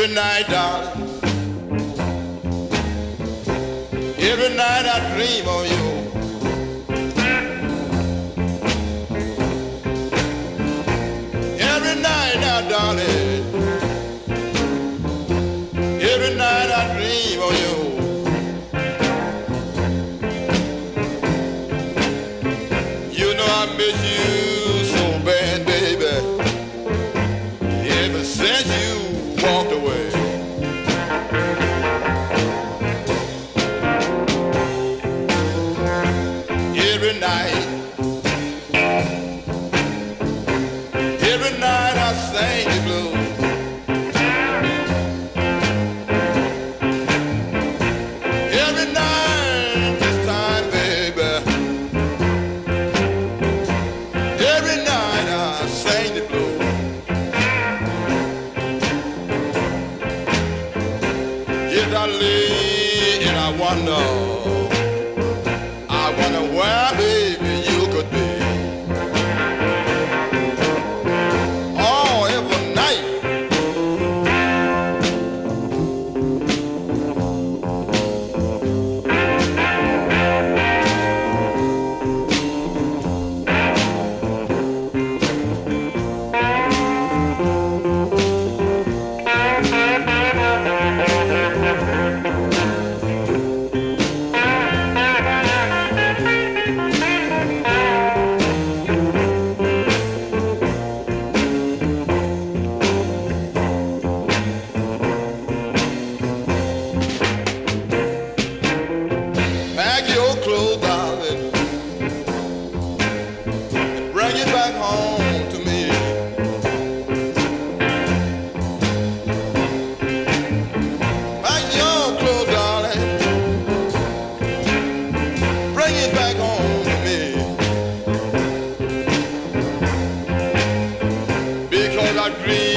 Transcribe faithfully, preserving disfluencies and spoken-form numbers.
night, darling, every night I dream of you. Every night now, darling, every night I dream of you. You know I miss you so bad, baby, ever since you walked away. Every night, every night I sing the blues. Every night this time, baby, every night I sing the blues. Yes, I lay and I wonder, I wonder where, baby, you could be. Oh, every night. Pack your clothes, darling, and bring it back home to me. Pack your clothes, darling, bring it back home to me. Because I dream